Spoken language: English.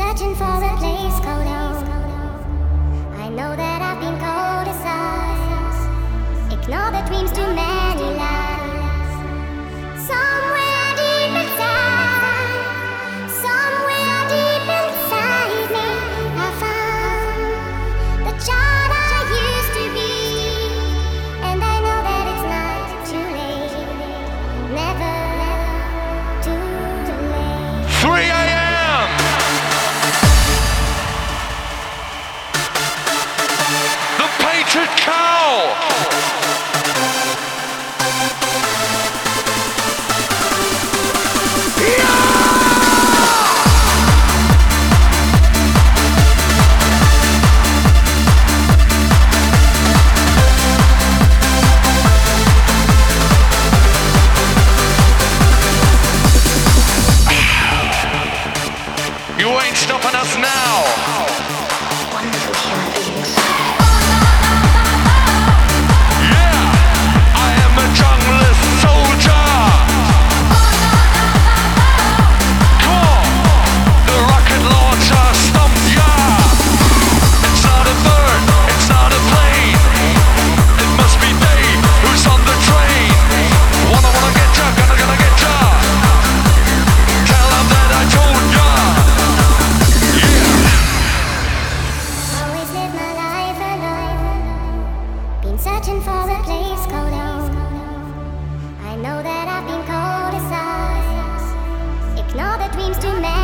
searching for a place called home. I know that I've been cold as ice. Ignore the dreams, too many lies. Somewhere deep inside, somewhere deep inside me, I found the child I used to be. And I know that it's not too late, never too late. 3 a.m. The Painted Cow. You ain't stopping us now. Wonderful human beings. Yeah, I am a junglist soldier. Come on, the rocket launcher stumped ya. It's not a bird, it's not a plane. It must be Dave who's on the train. Wanna get ya, gonna get ya. Tell him that I told ya. Always live my life alone. Been searching for a place called home. I know that I've been cold as ice. Ignore the dreams, too many.